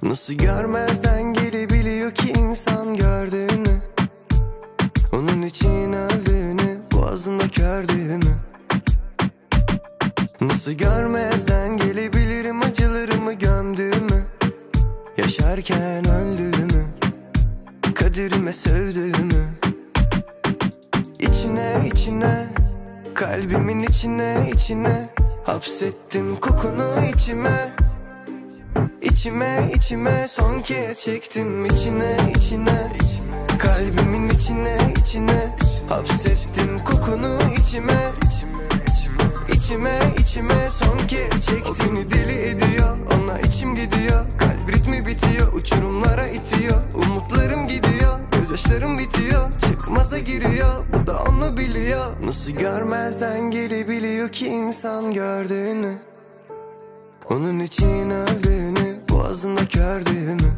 Nasıl görmezden gelebiliyor ki insan gördüğünü, onun için öldüğünü, boğazında kördüğümü. Nasıl görmezden gelebilirim acılarımı gömdüğümü, yaşarken öldüğümü, kaderime sövdüğümü. İçine içine, kalbimin içine içine, hapsettim kokunu içime. İçime içime son kez çektim içine içine, kalbimin içine içine, hapsettim kokunu içime. İçime içime son kez çektim. O beni deli ediyor, ona içim gidiyor, kalp ritmi bitiyor, uçurumlara itiyor. Umutlarım gidiyor, gözyaşlarım bitiyor, çıkmaza giriyor, bu da onu biliyor. Nasıl görmezden gelebiliyor ki insan gördüğünü, onun için öldüğünü, boğazında kördüğümü.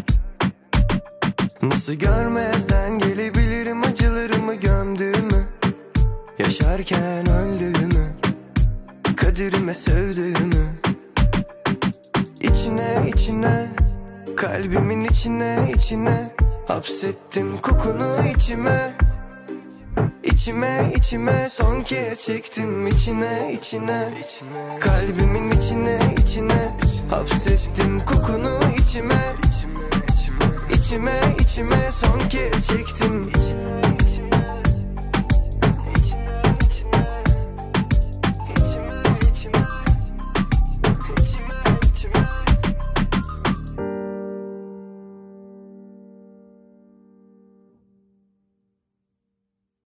Nasıl görmezden gelebilirim acılarımı gömdüğümü, yaşarken öldüğümü, kaderime sövdüğümü. İçine içine, kalbimin içine içine, hapsettim kokunu içime. İçime içime son kez çektim içine içine, kalbimin içine içine, hapsettim kokunu içime. İçime içime son kez çektim.